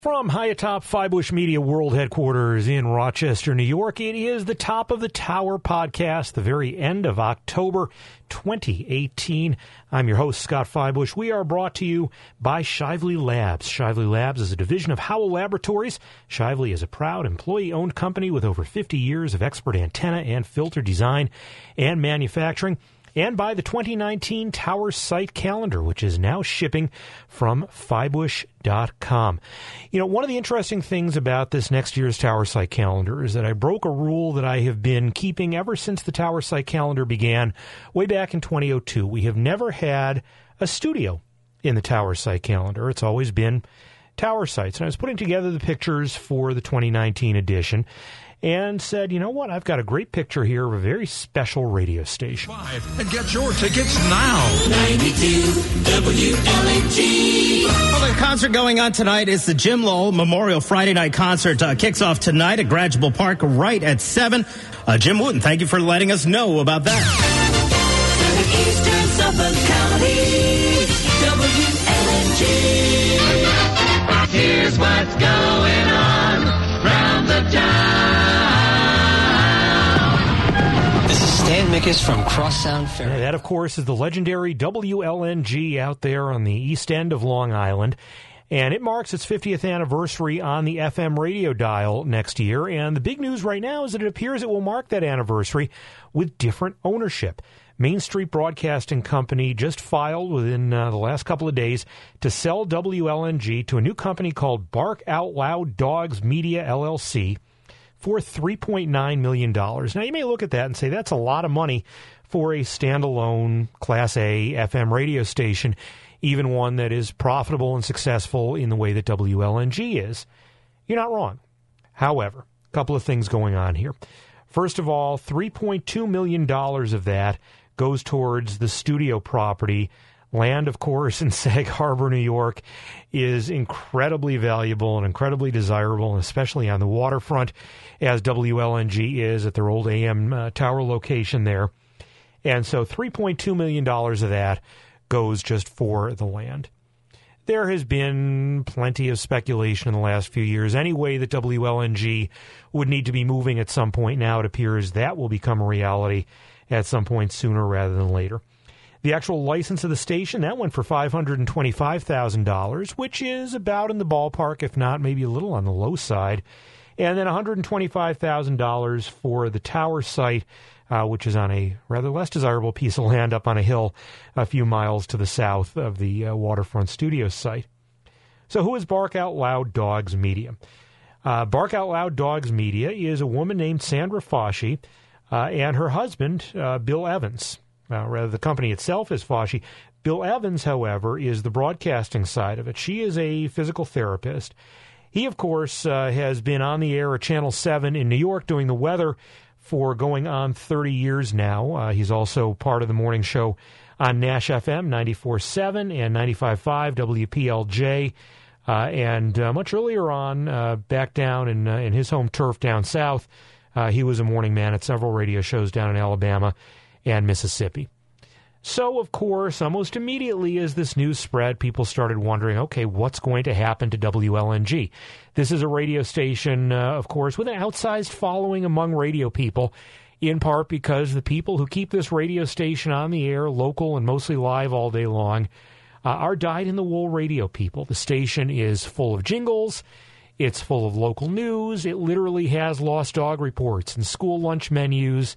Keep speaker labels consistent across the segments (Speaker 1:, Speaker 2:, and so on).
Speaker 1: From high atop Fibush Media World Headquarters in Rochester, New York, it is the Top of the Tower podcast, the very end of October 2018. I'm your host, Scott Fibush. We are brought to you by Shively Labs. Shively Labs is a division of Howell Laboratories. Shively is a proud employee-owned company with over 50 years of expert antenna and filter design and manufacturing. And by the 2019 Tower Site Calendar, which is now shipping from Fibush.com. You know, one of the interesting things about this next year's Tower Site Calendar is that I broke a rule that I have been keeping ever since the Tower Site Calendar began way back in 2002. We have never had a studio in the Tower Site Calendar. It's always been tower sites. And I was putting together the pictures for the 2019 edition and said, you know what, I've got a great picture here of a very special radio station.
Speaker 2: And get your tickets now.
Speaker 3: 92 WLNG.
Speaker 4: Well, the concert going on tonight is the Jim Lowell Memorial Friday Night Concert. Kicks off tonight at Grangeville Park right at 7. Jim Wooten, thank you for letting us know about that.
Speaker 3: Eastern Suffolk County, WLNG. Here's what's going on round the town.
Speaker 5: Stan Mickus from Cross Sound Ferry.
Speaker 1: That, of course, is the legendary WLNG out there on the east end of Long Island. And it marks its 50th anniversary on the FM radio dial next year. And the big news right now is that it appears it will mark that anniversary with different ownership. Main Street Broadcasting Company just filed within the last couple of days to sell WLNG to a new company called Bark Out Loud Dogs Media, LLC, for $3.9 million. Now, you may look at that and say that's a lot of money for a standalone Class A FM radio station, even one that is profitable and successful in the way that WLNG is. You're not wrong. However, a couple of things going on here. First of all, $3.2 million of that goes towards the studio property. Land, of course, in Sag Harbor, New York, is incredibly valuable and incredibly desirable, and especially on the waterfront, as WLNG is at their old AM tower location there. And so $3.2 million of that goes just for the land. There has been plenty of speculation in the last few years anyway that WLNG would need to be moving at some point. Now it appears that will become a reality at some point sooner rather than later. The actual license of the station, that went for $525,000, which is about in the ballpark, if not maybe a little on the low side. And then $125,000 for the tower site, which is on a rather less desirable piece of land up on a hill a few miles to the south of the waterfront studio site. So who is Bark Out Loud Dogs Media? Bark Out Loud Dogs Media is a woman named Sandra Fauci and her husband, Bill Evans. Rather, the company itself is Fauci. Bill Evans, however, is the broadcasting side of it. She is a physical therapist. He, of course, has been on the air at Channel 7 in New York doing the weather for going on 30 years now. He's also part of the morning show on Nash FM 94.7 and 95.5 WPLJ. And much earlier on, back down in his home turf down south, he was a morning man at several radio shows down in Alabama and Mississippi. So, of course, almost immediately as this news spread, people started wondering, okay, what's going to happen to WLNG? This is a radio station, of course, with an outsized following among radio people, in part because the people who keep this radio station on the air, local and mostly live all day long, are dyed-in-the-wool radio people. The station is full of jingles. It's full of local news. It literally has lost dog reports and school lunch menus.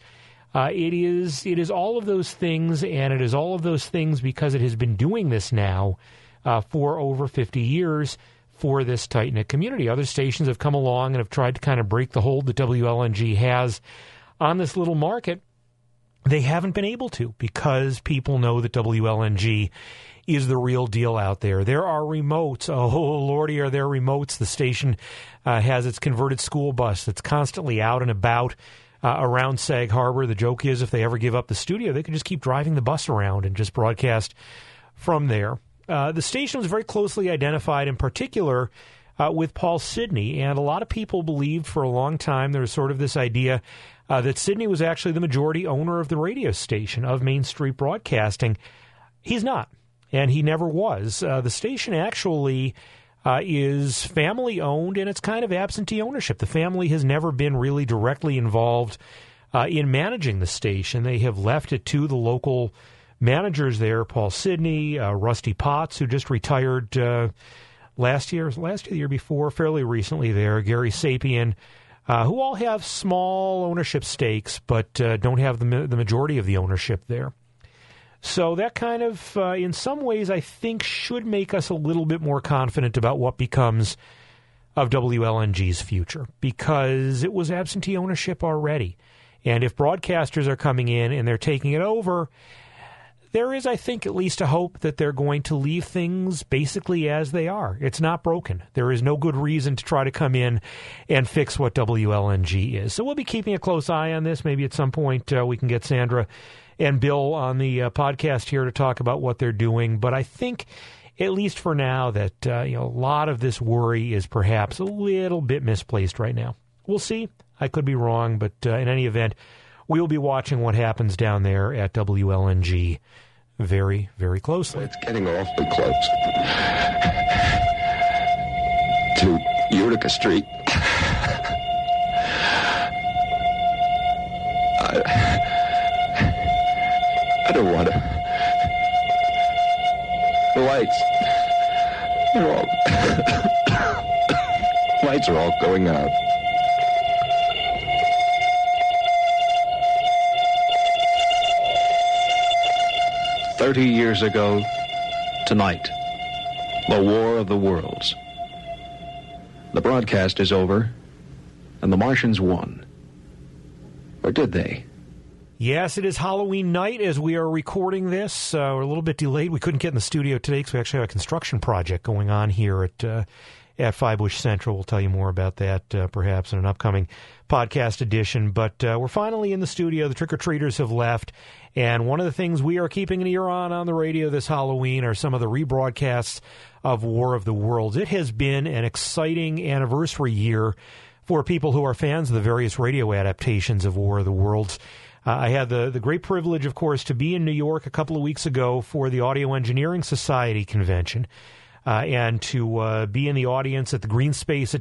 Speaker 1: It is all of those things, and it is all of those things because it has been doing this now for over 50 years for this tight-knit community. Other stations have come along and have tried to kind of break the hold that WLNG has on this little market. They haven't been able to because people know that WLNG is the real deal out there. There are remotes. Oh, Lordy, are there remotes. The station has its converted school bus that's constantly out and about around Sag Harbor. The joke is if they ever give up the studio, they could just keep driving the bus around and just broadcast from there. The station was very closely identified in particular with Paul Sidney, and a lot of people believed for a long time there was sort of this idea that Sidney was actually the majority owner of the radio station, of Main Street Broadcasting. He's not, and he never was. The station actually is family-owned, and it's kind of absentee ownership. The family has never been really directly involved in managing the station. They have left it to the local managers there, Paul Sidney, Rusty Potts, who just retired last year, the year before, fairly recently there, Gary Sapien, who all have small ownership stakes, but don't have the majority of the ownership there. So that kind of, in some ways, I think should make us a little bit more confident about what becomes of WLNG's future, because it was absentee ownership already. And if broadcasters are coming in and they're taking it over, there is, I think, at least a hope that they're going to leave things basically as they are. It's not broken. There is no good reason to try to come in and fix what WLNG is. So we'll be keeping a close eye on this. Maybe at some point we can get Sandra and Bill on the podcast here to talk about what they're doing. But I think, at least for now, that a lot of this worry is perhaps a little bit misplaced right now. We'll see. I could be wrong, but in any event, we'll be watching what happens down there at WLNG very, very closely.
Speaker 6: It's getting awfully close to Utica Street. I don't want to. The lights are all going out. "30 years ago, tonight, the War of the Worlds. The broadcast is over, and the Martians won. Or did they?"
Speaker 1: Yes, it is Halloween night as we are recording this. We're a little bit delayed. We couldn't get in the studio today because we actually have a construction project going on here at Five Bush Central. We'll tell you more about that perhaps in an upcoming podcast edition. But we're finally in the studio. The trick-or-treaters have left. And one of the things we are keeping an ear on the radio this Halloween are some of the rebroadcasts of War of the Worlds. It has been an exciting anniversary year for people who are fans of the various radio adaptations of War of the Worlds. I had the great privilege, of course, to be in New York a couple of weeks ago for the Audio Engineering Society convention and to be in the audience at the Green Space at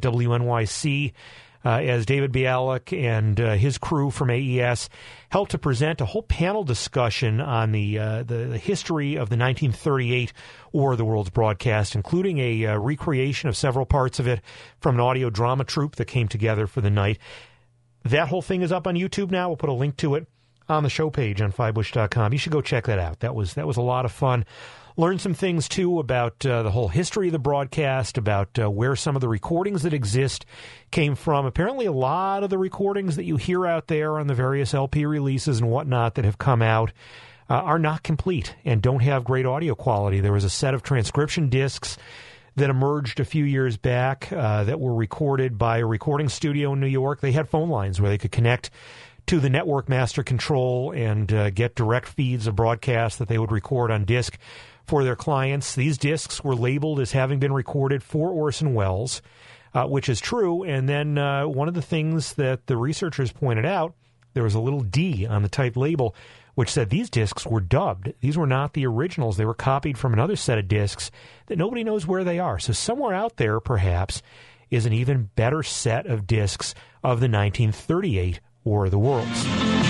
Speaker 1: WNYC as David Bialik and his crew from AES helped to present a whole panel discussion on the history of the 1938 War of the Worlds broadcast, including a recreation of several parts of it from an audio drama troupe that came together for the night. That whole thing is up on YouTube now. We'll put a link to it on the show page on fivebush.com. You should go check that out. That was a lot of fun. Learned some things, too, about the whole history of the broadcast, about where some of the recordings that exist came from. Apparently, a lot of the recordings that you hear out there on the various LP releases and whatnot that have come out are not complete and don't have great audio quality. There was a set of transcription discs that emerged a few years back that were recorded by a recording studio in New York. They had phone lines where they could connect to the network master control and get direct feeds of broadcasts that they would record on disc for their clients. These discs were labeled as having been recorded for Orson Welles, which is true. And then one of the things that the researchers pointed out, there was a little D on the type label, which said these discs were dubbed. These were not the originals. They were copied from another set of discs that nobody knows where they are. So somewhere out there, perhaps, is an even better set of discs of the 1938 War of the Worlds.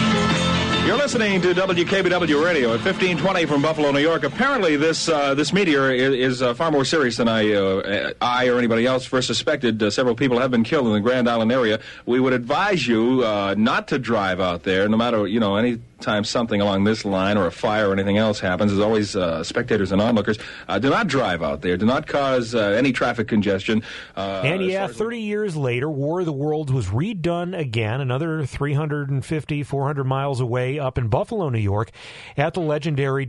Speaker 7: You're listening to WKBW Radio at 1520 from Buffalo, New York. Apparently, this meteor is far more serious than I or anybody else first suspected. Several people have been killed in the Grand Island area. We would advise you not to drive out there, no matter, any time something along this line or a fire or anything else happens. There's always spectators and onlookers. Do not drive out there. Do not cause any traffic congestion.
Speaker 1: And 30 years later, War of the Worlds was redone again, another 350, 400 miles away up in Buffalo, New York, at the legendary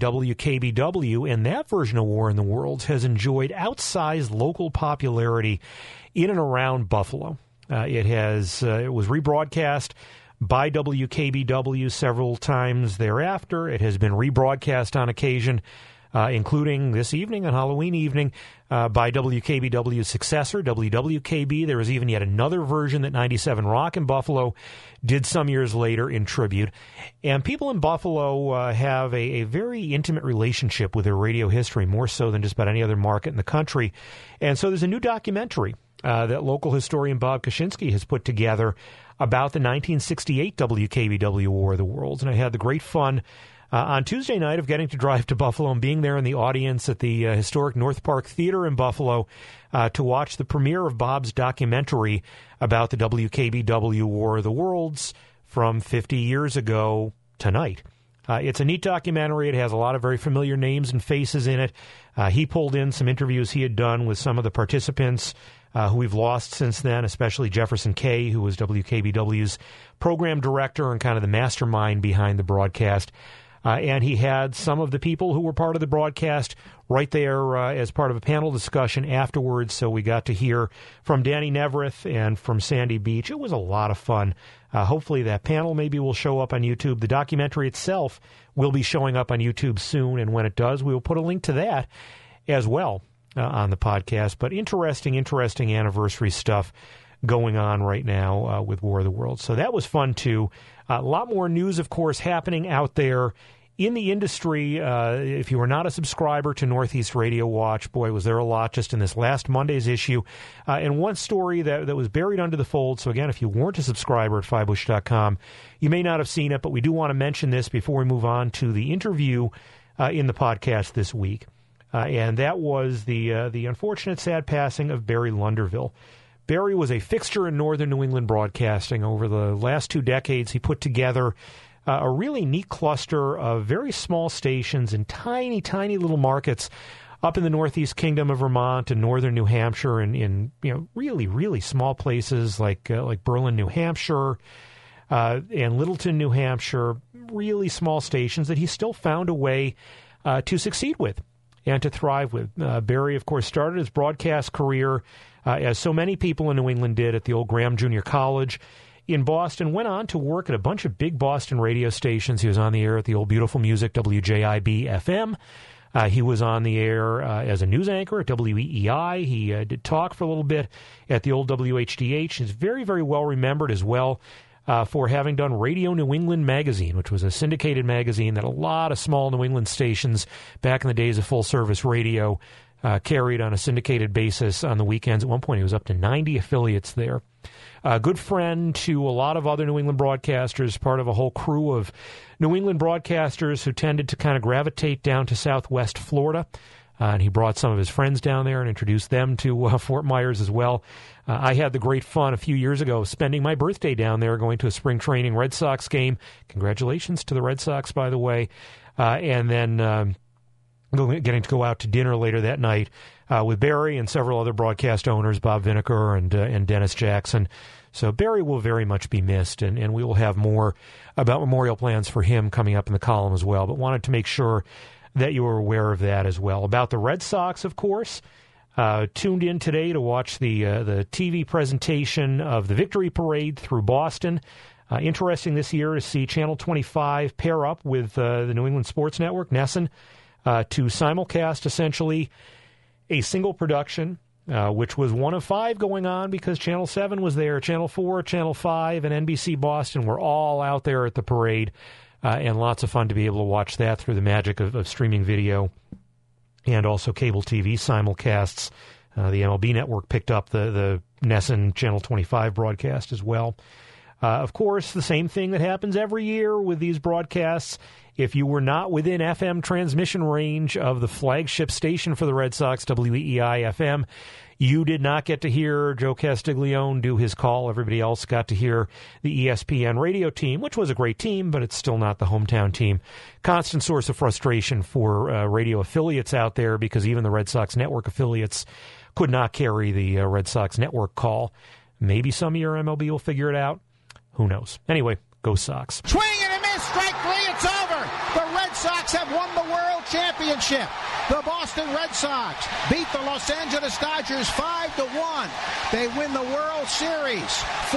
Speaker 1: WKBW, and that version of War in the Worlds has enjoyed outsized local popularity in and around Buffalo. It was rebroadcast by WKBW several times thereafter. It has been rebroadcast on occasion including this evening, on Halloween evening, by WKBW's successor, WWKB. There was even yet another version that 97 Rock in Buffalo did some years later in tribute. And people in Buffalo have a very intimate relationship with their radio history, more so than just about any other market in the country. And so there's a new documentary that local historian Bob Kaczynski has put together about the 1968 WKBW War of the Worlds. And I had the great fun on Tuesday night of getting to drive to Buffalo and being there in the audience at the historic North Park Theater in Buffalo to watch the premiere of Bob's documentary about the WKBW War of the Worlds from 50 years ago tonight. It's a neat documentary. It has a lot of very familiar names and faces in it. He pulled in some interviews he had done with some of the participants who we've lost since then, especially Jefferson Kay, who was WKBW's program director and kind of the mastermind behind the broadcast. And he had some of the people who were part of the broadcast right there as part of a panel discussion afterwards. So we got to hear from Danny Neverith and from Sandy Beach. It was a lot of fun. Hopefully that panel maybe will show up on YouTube. The documentary itself will be showing up on YouTube soon, and when it does, we will put a link to that as well on the podcast. But interesting anniversary stuff going on right now with War of the Worlds. So that was fun, too. A lot more news, of course, happening out there in the industry. If you were not a subscriber to Northeast Radio Watch, boy, was there a lot just in this last Monday's issue. And one story that was buried under the fold. So, again, if you weren't a subscriber at fivebush.com, you may not have seen it, but we do want to mention this before we move on to the interview in the podcast this week. And that was the unfortunate, sad passing of Barry Lunderville. Barry was a fixture in northern New England broadcasting. Over the last 2 decades, he put together a really neat cluster of very small stations in tiny, tiny little markets up in the northeast kingdom of Vermont and northern New Hampshire, and in really, really small places like Berlin, New Hampshire, and Littleton, New Hampshire. Really small stations that he still found a way to succeed with and to thrive with. Barry, of course, started his broadcast career as so many people in New England did at the old Graham Junior College in Boston, went on to work at a bunch of big Boston radio stations. He was on the air at the old Beautiful Music, WJIB-FM. He was on the air as a news anchor at WEEI. He did talk for a little bit at the old WHDH. He's very, very well remembered as well for having done Radio New England magazine, which was a syndicated magazine that a lot of small New England stations back in the days of full-service radio carried on a syndicated basis on the weekends. At one point, he was up to 90 affiliates there. A good friend to a lot of other New England broadcasters, part of a whole crew of New England broadcasters who tended to kind of gravitate down to southwest Florida. And he brought some of his friends down there and introduced them to Fort Myers as well. I had the great fun a few years ago spending my birthday down there, going to a spring training Red Sox game. Congratulations to the Red Sox, by the way. And then getting to go out to dinner later that night with Barry and several other broadcast owners, Bob Vinegar and Dennis Jackson. So Barry will very much be missed, and we will have more about memorial plans for him coming up in the column as well. But wanted to make sure that you were aware of that as well. About the Red Sox, of course, tuned in today to watch the TV presentation of the Victory Parade through Boston. Interesting this year to see Channel 25 pair up with the New England Sports Network, NESN, to simulcast essentially a single production, which was one of 5 going on because Channel 7 was there, Channel 4, Channel 5, and NBC Boston were all out there at the parade, and lots of fun to be able to watch that through the magic of streaming video and also cable TV simulcasts. The MLB Network picked up the NESN Channel 25 broadcast as well. Of course, the same thing that happens every year with these broadcasts. If you were not within FM transmission range of the flagship station for the Red Sox, WEEI-FM, you did not get to hear Joe Castiglione do his call. Everybody else got to hear the ESPN radio team, which was a great team, but it's still not the hometown team. Constant source of frustration for radio affiliates out there because even the Red Sox network affiliates could not carry the Red Sox network call. Maybe some year MLB will figure it out. Who knows? Anyway, go Sox.
Speaker 8: Swing and a miss, strike 3, it's over. The Red Sox have won the World Championship. The Boston Red Sox beat the Los Angeles Dodgers 5-1. They win the World Series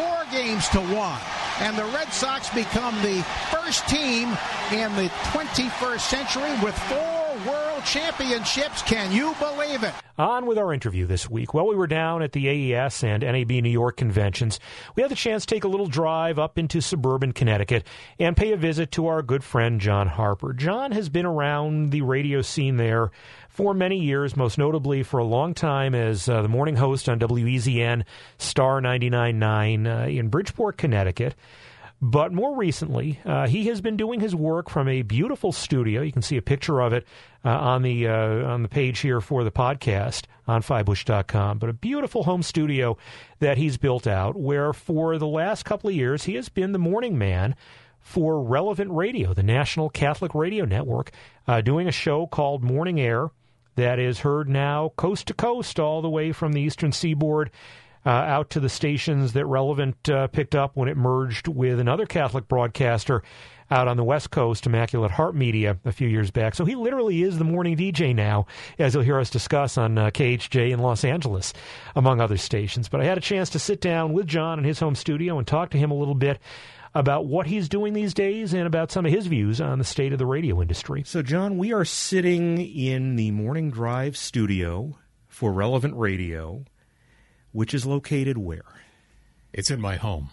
Speaker 8: 4-1. And the Red Sox become the first team in the 21st century with 4 World Championships. Can you believe it?
Speaker 1: On with our interview this week. Well, we were down at the AES and NAB New York conventions. We had the chance to take a little drive up into suburban Connecticut and pay a visit to our good friend John Harper. John has been around the radio scene there for many years, most notably for a long time as the morning host on WEZN Star 99.9 in Bridgeport, Connecticut. But more recently, he has been doing his work from a beautiful studio. You can see a picture of it on the page here for the podcast on FiBush.com. But a beautiful home studio that he's built out, where for the last couple of years he has been the morning man for Relevant Radio, the National Catholic Radio Network, doing a show called Morning Air that is heard now coast to coast, all the way from the Eastern Seaboard out to the stations that Relevant picked up when it merged with another Catholic broadcaster out on the West Coast, Immaculate Heart Media, a few years back. So he literally is the morning DJ now, as you'll hear us discuss on KHJ in Los Angeles, among other stations. But I had a chance to sit down with John in his home studio and talk to him a little bit about what he's doing these days and about some of his views on the state of the radio industry. So, John, we are sitting in the Morning Drive studio for Relevant Radio, which is located where?
Speaker 9: It's in my home.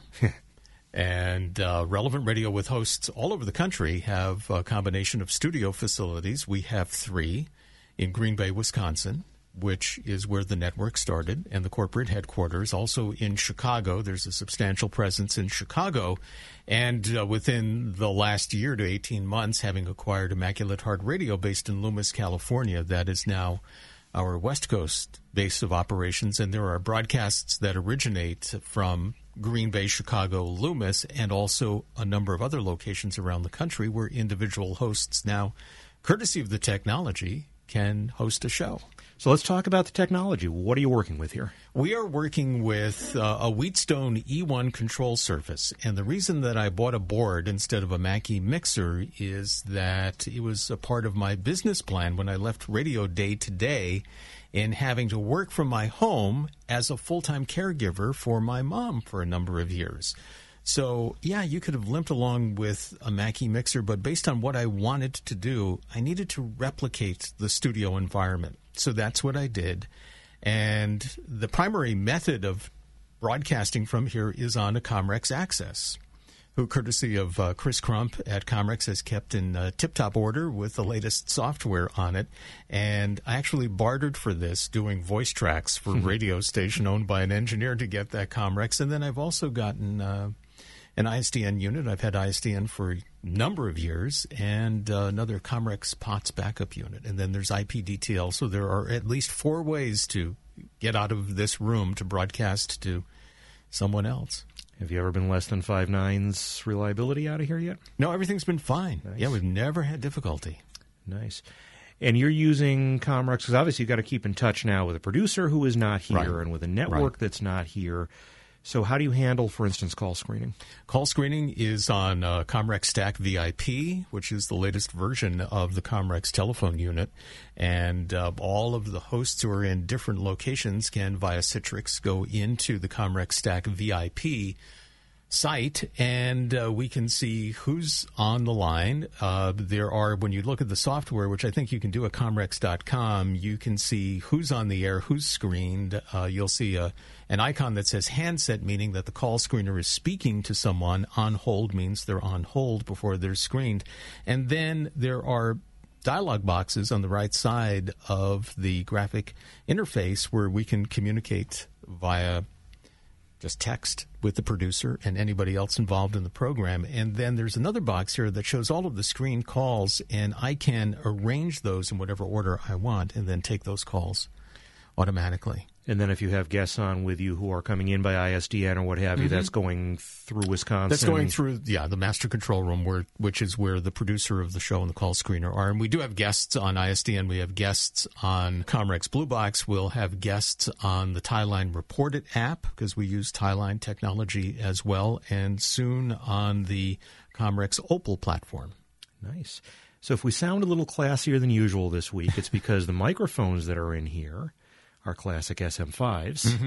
Speaker 9: And Relevant Radio with hosts all over the country have a combination of studio facilities. We have 3 in Green Bay, Wisconsin, which is where the network started, and the corporate headquarters. Also in Chicago, there's a substantial presence in Chicago. And within the last year to 18 months, having acquired Immaculate Heart Radio based in Loomis, California, that is now our West Coast base of operations, and there are broadcasts that originate from Green Bay, Chicago, Loomis, and also a number of other locations around the country where individual hosts now, courtesy of the technology, can host a show.
Speaker 1: So let's talk about the technology. What are you working with here?
Speaker 9: We are working with a Wheatstone E1 control surface, and the reason that I bought a board instead of a Mackie mixer is that it was a part of my business plan when I left radio day to day in having to work from my home as a full-time caregiver for my mom for a number of years. So, yeah, you could have limped along with a Mackie mixer, but based on what I wanted to do, I needed to replicate the studio environment. So that's what I did. And the primary method of broadcasting from here is on a Comrex Access, who, courtesy of Chris Crump at Comrex, has kept in tip-top order with the latest software on it. And I actually bartered for this, doing voice tracks for a radio station owned by an engineer to get that Comrex. And then I've also gotten an ISDN unit. I've had ISDN for a number of years, and another Comrex POTS backup unit. And then there's IPDTL. So there are at least 4 ways to get out of this room to broadcast to someone else.
Speaker 1: Have you ever been less than 5.9's reliability out of here yet?
Speaker 9: No, everything's been fine. Nice. Yeah, we've never had difficulty.
Speaker 1: Nice. And you're using Comrex because obviously you've got to keep in touch now with a producer who is not here and with a network that's not here. So how do you handle, for instance, call screening?
Speaker 9: Call screening is on Comrex Stack VIP, which is the latest version of the Comrex telephone unit. And all of the hosts who are in different locations can, via Citrix, go into the Comrex Stack VIP site, and we can see who's on the line. There are, when you look at the software, which I think you can do at Comrex.com, you can see who's on the air, who's screened. You'll see an icon that says handset, meaning that the call screener is speaking to someone. On hold means they're on hold before they're screened. And then there are dialog boxes on the right side of the graphic interface where we can communicate via just text with the producer and anybody else involved in the program. And then there's another box here that shows all of the screened calls, and I can arrange those in whatever order I want and then take those calls automatically.
Speaker 1: And then if you have guests on with you who are coming in by ISDN or what have you, that's going through Wisconsin.
Speaker 9: That's going through, the master control room, which is where the producer of the show and the call screener are. And we do have guests on ISDN. We have guests on Comrex Blue Box. We'll have guests on the Tieline Report It app because we use Tieline technology as well. And soon on the Comrex Opal platform.
Speaker 1: Nice. So if we sound a little classier than usual this week, it's because the microphones that are in here are classic SM5s.
Speaker 9: Mm-hmm.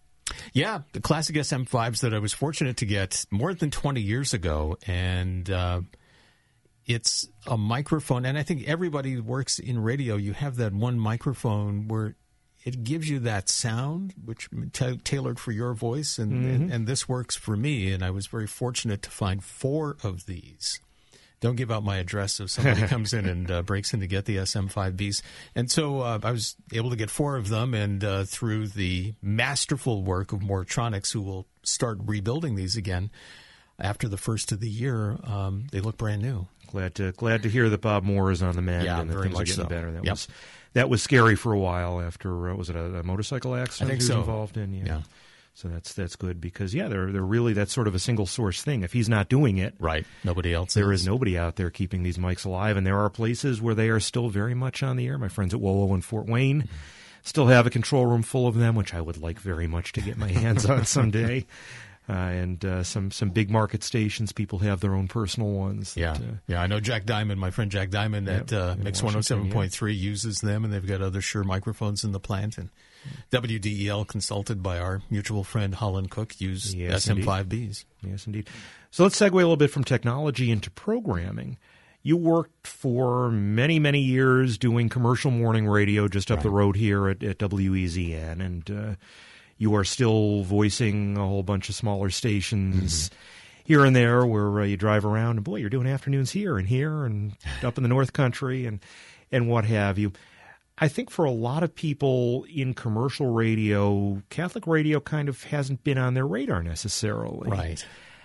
Speaker 9: Yeah, the classic SM5s that I was fortunate to get more than 20 years ago. And It's a microphone, and I think everybody who works in radio, you have that one microphone where it gives you that sound, which tailored for your voice, and this works for me, and I was very fortunate to find 4 of these. Don't give out my address if somebody comes in and breaks in to get the SM5Bs. And so I was able to get 4 of them, and through the masterful work of Moretronics, who will start rebuilding these again after the first of the year, they look brand new.
Speaker 1: Glad to hear that Bob Moore is on the mend and that
Speaker 9: very
Speaker 1: things are
Speaker 9: much
Speaker 1: getting
Speaker 9: so.
Speaker 1: better. That was scary for a while after was it a motorcycle accident
Speaker 9: I think
Speaker 1: he was
Speaker 9: so.
Speaker 1: involved in?
Speaker 9: Yeah.
Speaker 1: So that's good because they're really that's sort of a single source thing. If he's not doing it,
Speaker 9: right, nobody else.
Speaker 1: There is nobody out there keeping these mics alive, and there are places where they are still very much on the air. My friends at WOWO in Fort Wayne still have a control room full of them, which I would like very much to get my hands on someday. And some big market stations, people have their own personal ones.
Speaker 9: Yeah, I know Jack Diamond, my friend Jack Diamond at Mix 107.3 uses them, and they've got other Shure microphones in the plant. And WDEL, consulted by our mutual friend Holland Cook, use SM5Bs.
Speaker 1: Yes, indeed. So let's segue a little bit from technology into programming. You worked for many, many years doing commercial morning radio just up the road here at WEZN, and you are still voicing a whole bunch of smaller stations here and there where you drive around, and boy, you're doing afternoons here and up in the North Country and what have you. I think for a lot of people in commercial radio, Catholic radio kind of hasn't been on their radar necessarily.
Speaker 9: Right.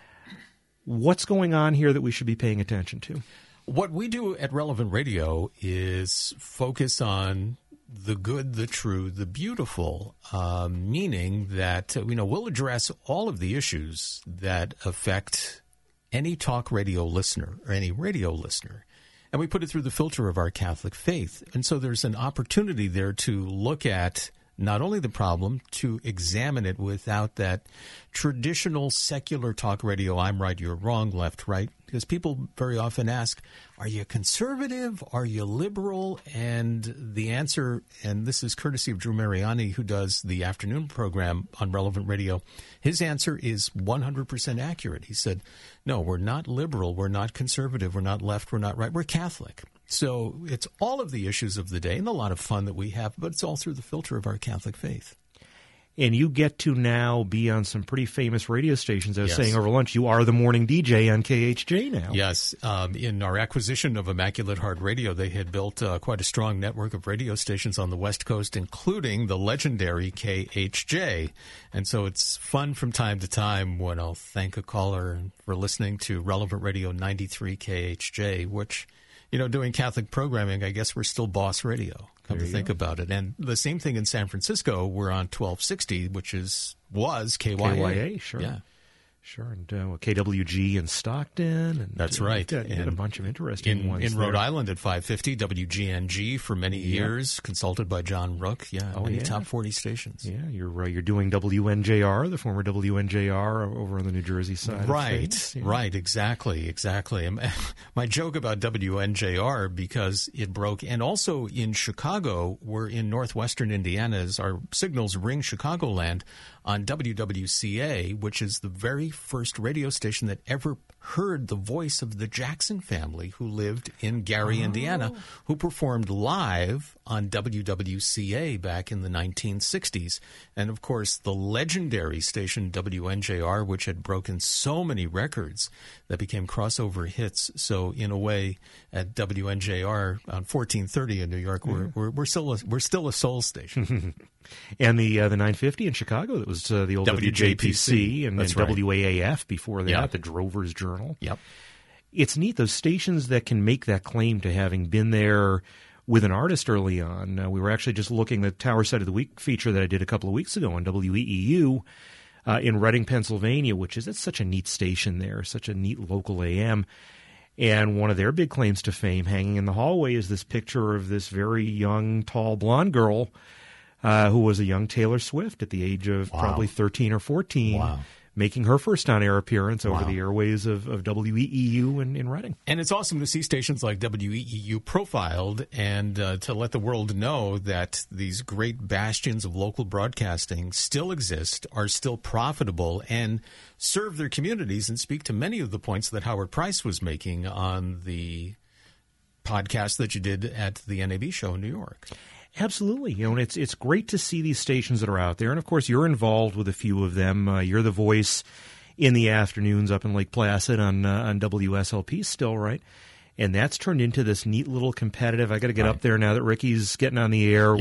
Speaker 1: What's going on here that we should be paying attention to?
Speaker 9: What we do at Relevant Radio is focus on the good, the true, the beautiful, meaning that we'll address all of the issues that affect any talk radio listener or any radio listener. And we put it through the filter of our Catholic faith. And so there's an opportunity there to look at not only the problem, to examine it without that traditional secular talk radio, I'm right, you're wrong, left, right. Because people very often ask, are you conservative? Are you liberal? And the answer, and this is courtesy of Drew Mariani, who does the afternoon program on Relevant Radio, his answer is 100% accurate. He said, no, we're not liberal, we're not conservative, we're not left, we're not right, we're Catholic. So it's all of the issues of the day and a lot of fun that we have, but it's all through the filter of our Catholic faith.
Speaker 1: And you get to now be on some pretty famous radio stations. I was saying over lunch, you are the morning DJ on KHJ now.
Speaker 9: Yes. In our acquisition of Immaculate Heart Radio, they had built quite a strong network of radio stations on the West Coast, including the legendary KHJ. And so it's fun from time to time when I'll thank a caller for listening to Relevant Radio 93 KHJ, which, doing Catholic programming, I guess we're still Boss Radio. Come to think about it. And the same thing in San Francisco, we're on 1260, which was KYA.
Speaker 1: KYA, sure.
Speaker 9: Yeah.
Speaker 1: Sure, and KWG in Stockton. And,
Speaker 9: that's right.
Speaker 1: And a bunch of interesting ones
Speaker 9: in Rhode Island at 550, WGNG for many years, consulted by John Rook. Top 40 stations.
Speaker 1: Yeah, you're doing WNJR, the former WNJR over on the New Jersey side.
Speaker 9: Right, right, exactly. And my joke about WNJR, because it broke, and also in Chicago, we're in northwestern Indiana, as our signals ring Chicagoland on WWCA, which is the very first radio station that ever heard the voice of the Jackson family, who lived in Gary, Indiana, who performed live on WWCA back in the 1960s. And, of course, the legendary station WNJR, which had broken so many records that became crossover hits. So, in a way, at WNJR on 1430 in New York, we're still a soul station.
Speaker 1: And the 950 in Chicago, that was the old WJPC and WAAF before that, the Drover's Journal.
Speaker 9: Yep.
Speaker 1: It's neat, those stations that can make that claim to having been there with an artist early on. We were actually just looking at the Tower Site of the Week feature that I did a couple of weeks ago on WEEU in Reading, Pennsylvania, it's such a neat station there, such a neat local AM. And one of their big claims to fame hanging in the hallway is this picture of this very young, tall, blonde girl who was a young Taylor Swift at the age of probably 13 or 14, making her first on-air appearance over
Speaker 9: Wow.
Speaker 1: the airways of WEEU in Reading.
Speaker 9: And it's awesome to see stations like WEEU profiled and to let the world know that these great bastions of local broadcasting still exist, are still profitable, and serve their communities and speak to many of the points that Howard Price was making on the podcast that you did at the NAB show in New York.
Speaker 1: Absolutely. And it's great to see these stations that are out there. And, of course, you're involved with a few of them. You're the voice in the afternoons up in Lake Placid on WSLP still, right? And that's turned into this neat little competitive. I got to get up there now that Ricky's getting on the air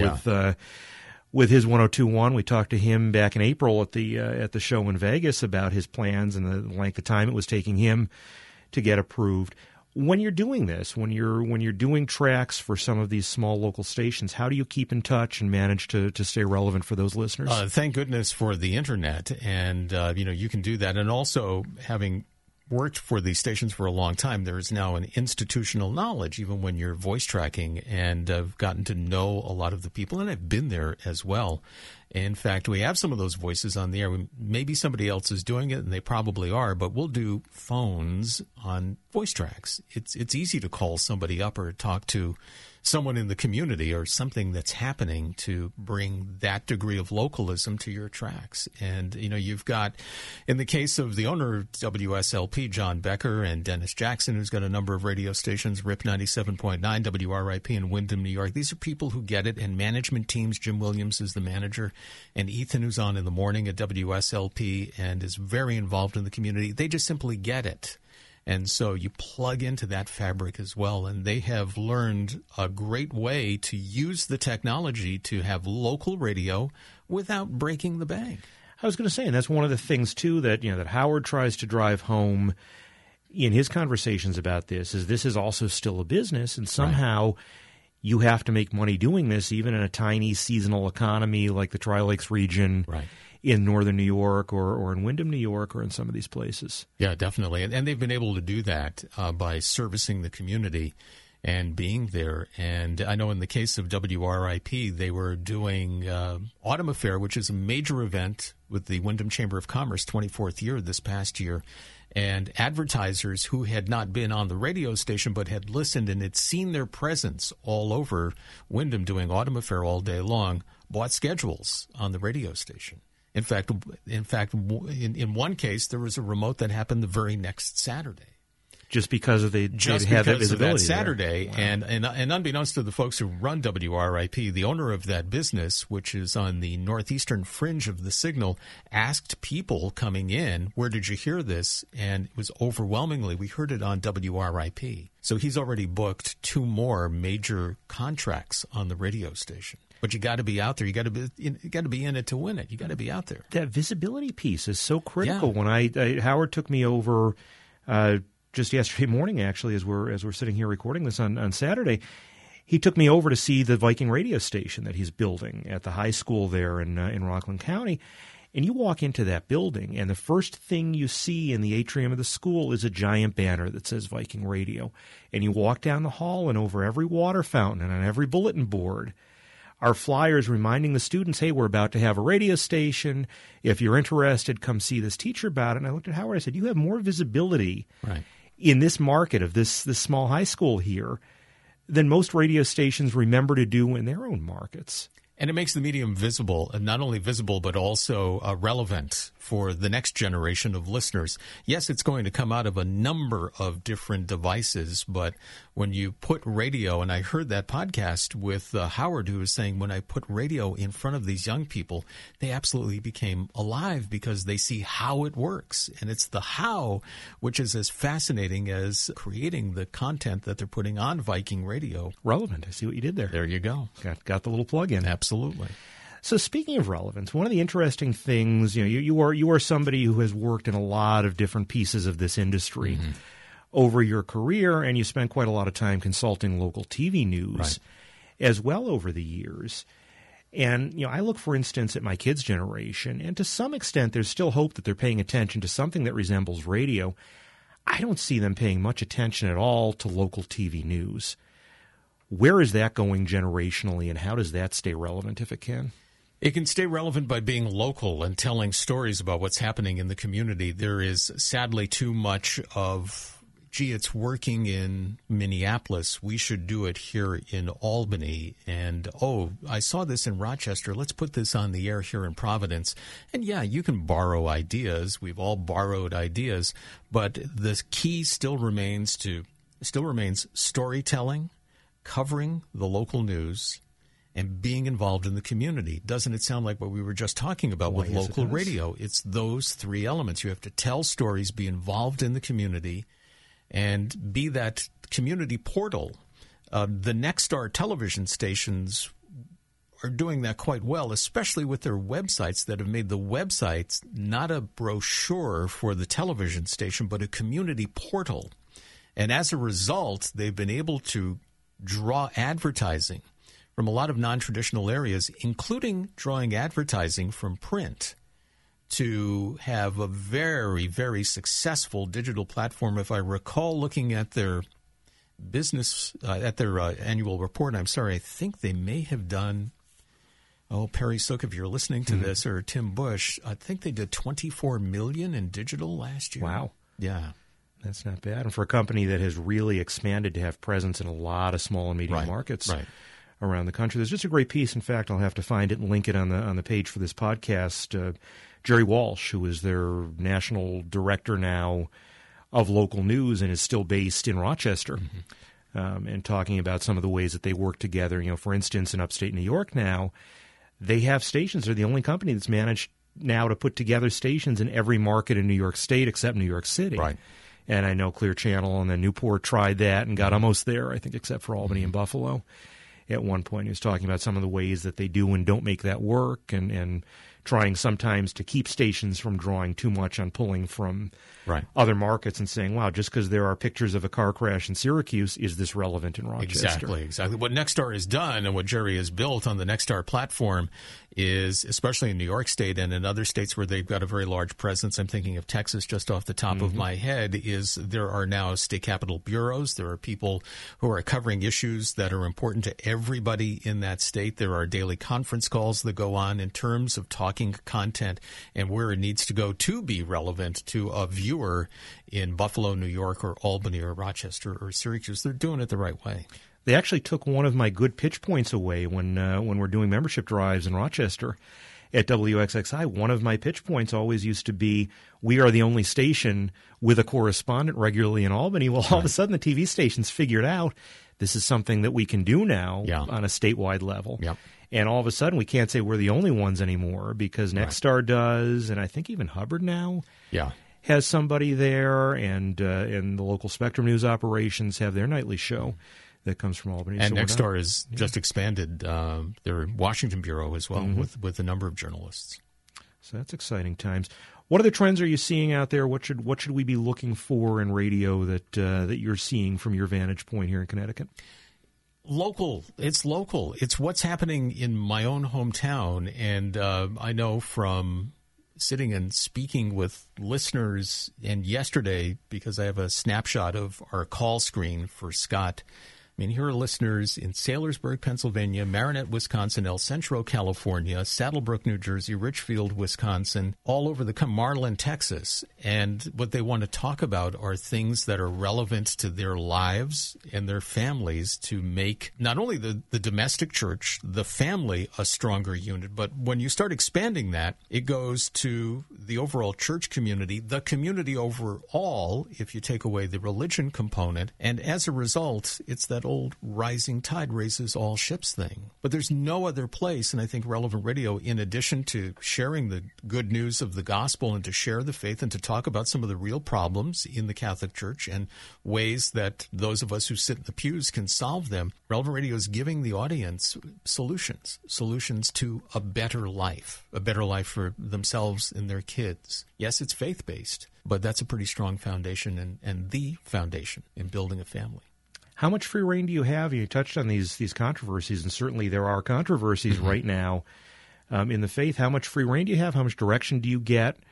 Speaker 1: with his 102.1. We talked to him back in April at the show in Vegas about his plans and the length of time it was taking him to get approved. When you're doing this, when you're doing tracks for some of these small local stations, how do you keep in touch and manage to stay relevant for those listeners?
Speaker 9: Thank goodness for the internet, and you can do that. And also, having worked for these stations for a long time, there is now an institutional knowledge, even when you're voice tracking, and I've gotten to know a lot of the people, and I've been there as well. In fact, we have some of those voices on the air. Maybe somebody else is doing it, and they probably are, but we'll do phones on voice tracks. It's easy to call somebody up or talk to someone in the community or something that's happening to bring that degree of localism to your tracks. And, you've got, in the case of the owner of WSLP, John Becker, and Dennis Jackson, who's got a number of radio stations, RIP 97.9, WRIP in Windham, New York. These are people who get it, and management teams. Jim Williams is the manager, and Ethan, who's on in the morning at WSLP and is very involved in the community. They just simply get it. And so you plug into that fabric as well, and they have learned a great way to use the technology to have local radio without breaking the bank.
Speaker 1: I was going to say, and that's one of the things, too, that that Howard tries to drive home in his conversations about this is also still a business, and somehow you have to make money doing this, even in a tiny seasonal economy like the Tri-Lakes region.
Speaker 9: Right.
Speaker 1: In northern New York or in Windham, New York, or in some of these places.
Speaker 9: Yeah, definitely. And they've been able to do that by servicing the community and being there. And I know in the case of WRIP, they were doing Autumn Affair, which is a major event with the Windham Chamber of Commerce, 24th year this past year. And advertisers who had not been on the radio station but had listened and had seen their presence all over Windham doing Autumn Affair all day long bought schedules on the radio station. In fact, in one case, there was a remote that happened the very next Saturday.
Speaker 1: Just because of that visibility
Speaker 9: Saturday,
Speaker 1: wow.
Speaker 9: and unbeknownst to the folks who run WRIP, the owner of that business, which is on the northeastern fringe of the signal, asked people coming in, "Where did you hear this?" And it was overwhelmingly, "We heard it on WRIP." So he's already booked 2 more major contracts on the radio station. But you got to be out there. You got to be in it to win it. You got to be out there.
Speaker 1: That visibility piece is so critical. Yeah. When Howard took me over just yesterday morning, actually, as we're sitting here recording this on Saturday, he took me over to see the Viking radio station that he's building at the high school there in Rockland County. And you walk into that building, and the first thing you see in the atrium of the school is a giant banner that says Viking Radio. And you walk down the hall, and over every water fountain and on every bulletin board are flyers reminding the students, hey, we're about to have a radio station. If you're interested, come see this teacher about it. And I looked at Howard. I said, you have more visibility in this market of this small high school here than most radio stations remember to do in their own markets.
Speaker 9: And it makes the medium visible, and not only visible, but also relevant for the next generation of listeners. Yes, it's going to come out of a number of different devices, but when you put radio, and I heard that podcast with Howard, who was saying, when I put radio in front of these young people, they absolutely became alive because they see how it works. And it's the how, which is as fascinating as creating the content that they're putting on Viking Radio.
Speaker 1: Relevant. I see what you did there.
Speaker 9: There you go.
Speaker 1: Got the little plug in.
Speaker 9: Absolutely.
Speaker 1: So speaking of relevance, one of the interesting things, you are somebody who has worked in a lot of different pieces of this industry over your career, and you spent quite a lot of time consulting local TV news as well over the years. And, I look, for instance, at my kids' generation, and to some extent there's still hope that they're paying attention to something that resembles radio. I don't see them paying much attention at all to local TV news. Where is that going generationally, and how does that stay relevant if it can?
Speaker 9: It can stay relevant by being local and telling stories about what's happening in the community. There is sadly too much of, gee, it's working in Minneapolis, we should do it here in Albany. And, oh, I saw this in Rochester, let's put this on the air here in Providence. And yeah, you can borrow ideas. We've all borrowed ideas. But the key still remains storytelling, covering the local news, and being involved in the community. Doesn't it sound like what we were just talking about with local radio? It's those three elements. You have to tell stories, be involved in the community, and be that community portal. The Nexstar television stations are doing that quite well, especially with their websites that have made the websites not a brochure for the television station, but a community portal. And as a result, they've been able to draw advertising from a lot of non-traditional areas, including drawing advertising from print, to have a very, very successful digital platform. If I recall looking at their business, at their annual report, I think they may have done, Perry Sook, if you're listening to this, or Tim Bush, I think they did $24 million in digital last year.
Speaker 1: Wow.
Speaker 9: Yeah.
Speaker 1: That's not bad. And for a company that has really expanded to have presence in a lot of small and medium markets around the country. There's just a great piece. In fact, I'll have to find it and link it on the page for this podcast. Jerry Walsh, who is their national director now of local news and is still based in Rochester, and talking about some of the ways that they work together. You know, for instance, in upstate New York now, they have stations. They're the only company that's managed now to put together stations in every market in New York State except New York City.
Speaker 9: Right.
Speaker 1: And I know Clear Channel and then Newport tried that and got almost there, I think, except for Albany and Buffalo. At one point, he was talking about some of the ways that they do and don't make that work, and trying sometimes to keep stations from drawing too much on pulling from other markets and saying, wow, just because there are pictures of a car crash in Syracuse, is this relevant in Rochester?
Speaker 9: Exactly. What Nexstar has done and what Jerry has built on the Nexstar platform is, especially in New York State and in other states where they've got a very large presence, I'm thinking of Texas just off the top of my head, is there are now state capitol bureaus. There are people who are covering issues that are important to everybody in that state. There are daily conference calls that go on in terms of talking content and where it needs to go to be relevant to a viewer in Buffalo, New York, or Albany, or Rochester, or Syracuse. They're doing it the right way.
Speaker 1: They actually took one of my good pitch points away when we're doing membership drives in Rochester at WXXI. One of my pitch points always used to be, we are the only station with a correspondent regularly in Albany. Well, all of a sudden the TV stations figured out this is something that we can do now on a statewide level.
Speaker 9: Yep.
Speaker 1: And all of a sudden we can't say we're the only ones anymore, because Nexstar does, and I think even Hubbard now has somebody there, and the local Spectrum News operations have their nightly show that comes from Albany.
Speaker 9: And Nexstar has just expanded their Washington bureau as well with a number of journalists.
Speaker 1: So that's exciting times. What other trends are you seeing out there? What should we be looking for in radio that you're seeing from your vantage point here in Connecticut?
Speaker 9: Local. It's local. It's what's happening in my own hometown. And I know from sitting and speaking with listeners, and yesterday, because I have a snapshot of our call screen for Scott, I mean, here are listeners in Saylorsburg, Pennsylvania, Marinette, Wisconsin, El Centro, California, Saddlebrook, New Jersey, Richfield, Wisconsin, all over Marlin, Texas. And what they want to talk about are things that are relevant to their lives and their families to make not only the domestic church, the family, a stronger unit, but when you start expanding that, it goes to the overall church community, the community overall, if you take away the religion component. And as a result, it's that old rising tide raises all ships thing. But there's no other place, and I think Relevant Radio, in addition to sharing the good news of the gospel and to share the faith and to talk about some of the real problems in the Catholic Church and ways that those of us who sit in the pews can solve them, Relevant Radio is giving the audience solutions to a better life for themselves and their kids. Yes, it's faith-based, but that's a pretty strong foundation and the foundation in building a family.
Speaker 1: How much free reign do you have? You touched on these controversies, and certainly there are controversies right now in the faith. How much free reign do you have? How much direction do you get?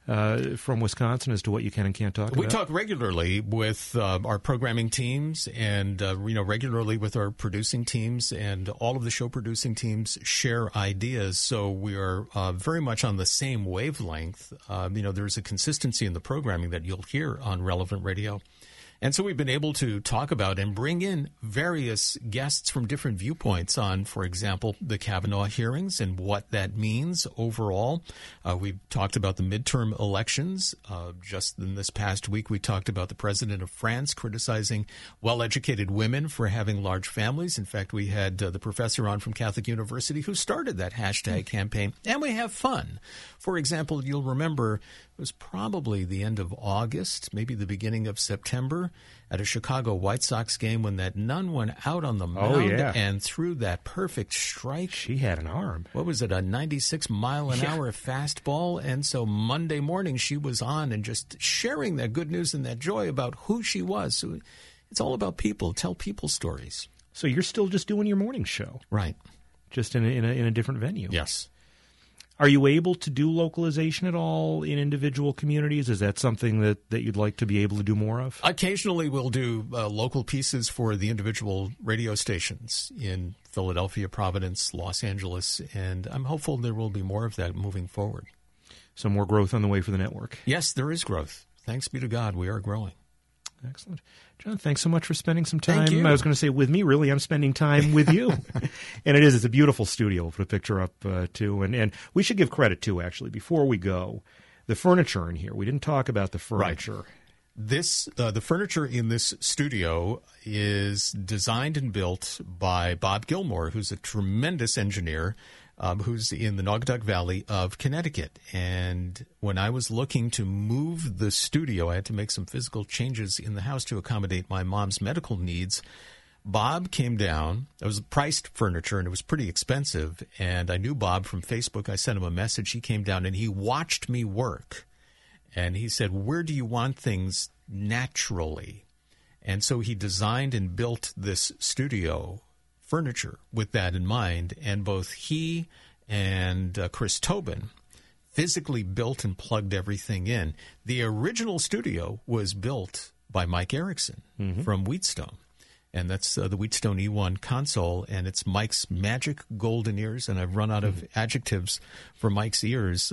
Speaker 1: from Wisconsin as to what you can and can't talk about?
Speaker 9: We talk regularly with our programming teams and, regularly with our producing teams, and all of the show producing teams share ideas. So we are very much on the same wavelength. There's a consistency in the programming that you'll hear on Relevant Radio. And so we've been able to talk about and bring in various guests from different viewpoints on, for example, the Kavanaugh hearings and what that means overall. We've talked about the midterm elections. Just in this past week, we talked about the president of France criticizing well-educated women for having large families. In fact, we had the professor on from Catholic University who started that hashtag campaign, and we have fun. For example, you'll remember it was probably the end of August, maybe the beginning of September, at a Chicago White Sox game when that nun went out on the mound and threw that perfect strike.
Speaker 1: She had an arm.
Speaker 9: What was it, a 96-mile-an-hour fastball? And so Monday morning she was on and just sharing that good news and that joy about who she was. So it's all about people. Tell people stories.
Speaker 1: So you're still just doing your morning show.
Speaker 9: Right.
Speaker 1: Just in a different venue.
Speaker 9: Yes.
Speaker 1: Are you able to do localization at all in individual communities? Is that something that you'd like to be able to do more of?
Speaker 9: Occasionally we'll do local pieces for the individual radio stations in Philadelphia, Providence, Los Angeles, and I'm hopeful there will be more of that moving forward.
Speaker 1: So more growth on the way for the network?
Speaker 9: Yes, there is growth. Thanks be to God, we are growing.
Speaker 1: Excellent. John, thanks so much for spending some time.
Speaker 9: Thank you.
Speaker 1: I was going to say with me, really, I'm spending time with you. And it's a beautiful studio. We'll put a picture up, too. And we should give credit, too, actually, before we go. The furniture in here. We didn't talk about the furniture.
Speaker 9: Right. The furniture in this studio is designed and built by Bob Gilmore, who's a tremendous engineer, who's in the Naugatuck Valley of Connecticut. And when I was looking to move the studio, I had to make some physical changes in the house to accommodate my mom's medical needs. Bob came down. It was priced furniture, and it was pretty expensive. And I knew Bob from Facebook. I sent him a message. He came down, and he watched me work. And he said, where do you want things naturally? And so he designed and built this studio furniture with that in mind, and both he and Chris Tobin physically built and plugged everything in. The original studio was built by Mike Erickson from Wheatstone, and that's the Wheatstone E1 console, and it's Mike's magic golden ears, and I've run out of adjectives for Mike's ears,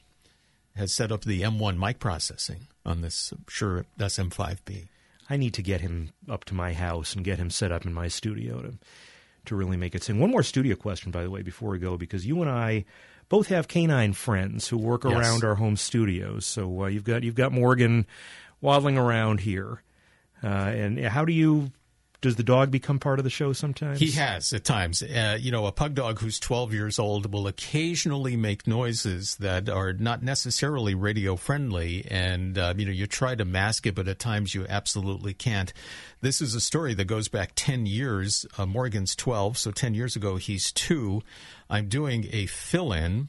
Speaker 9: has set up the M1 mic processing on this Shure SM5B.
Speaker 1: I need to get him up to my house and get him set up in my studio to really make it sing. One more studio question, by the way, before we go, because you and I both have canine friends who work around our home studios. So you've got Morgan waddling around here. And does the dog become part of the show sometimes?
Speaker 9: He has at times. A pug dog who's 12 years old will occasionally make noises that are not necessarily radio friendly, and you try to mask it, but at times you absolutely can't. This is a story that goes back 10 years. Morgan's 12, so 10 years ago he's 2. I'm doing a fill-in,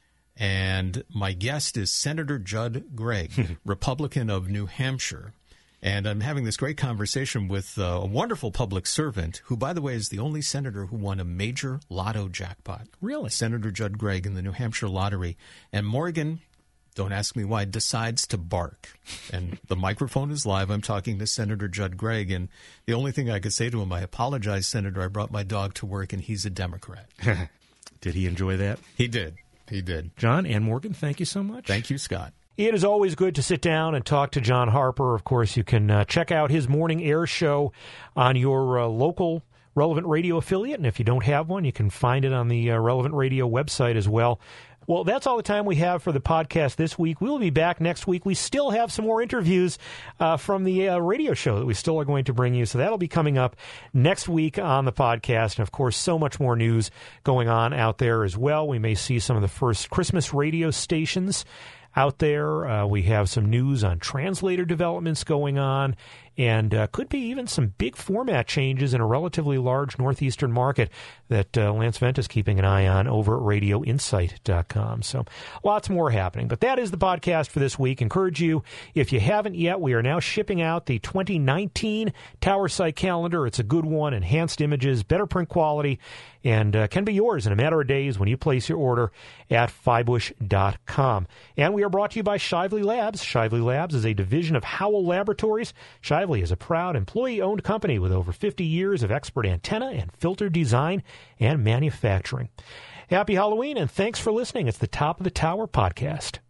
Speaker 9: and my guest is Senator Judd Gregg, Republican of New Hampshire. And I'm having this great conversation with a wonderful public servant who, by the way, is the only senator who won a major lotto jackpot.
Speaker 1: Really?
Speaker 9: Senator Judd Gregg in the New Hampshire lottery. And Morgan, don't ask me why, decides to bark. And the microphone is live. I'm talking to Senator Judd Gregg. And the only thing I could say to him, I apologize, Senator. I brought my dog to work, and he's a Democrat.
Speaker 1: Did he enjoy that?
Speaker 9: He did. He did.
Speaker 1: John and Morgan, thank you so much.
Speaker 9: Thank you, Scott.
Speaker 1: It is always good to sit down and talk to John Harper. Of course, you can check out his morning air show on your local Relevant Radio affiliate. And if you don't have one, you can find it on the Relevant Radio website as well. Well, that's all the time we have for the podcast this week. We'll be back next week. We still have some more interviews from the radio show that we still are going to bring you. So that'll be coming up next week on the podcast. And, of course, so much more news going on out there as well. We may see some of the first Christmas radio stations out there. We have some news on translator developments going on, and could be even some big format changes in a relatively large northeastern market that Lance Vent is keeping an eye on over at RadioInsight.com. So lots more happening. But that is the podcast for this week. Encourage you, if you haven't yet, we are now shipping out the 2019 Tower Site calendar. It's a good one, enhanced images, better print quality, and can be yours in a matter of days when you place your order at Feibush.com. And we are brought to you by Shively Labs. Shively Labs is a division of Howell Laboratories. Shively is a proud employee-owned company with over 50 years of expert antenna and filter design and manufacturing. Happy Halloween, and thanks for listening. It's the Top of the Tower podcast.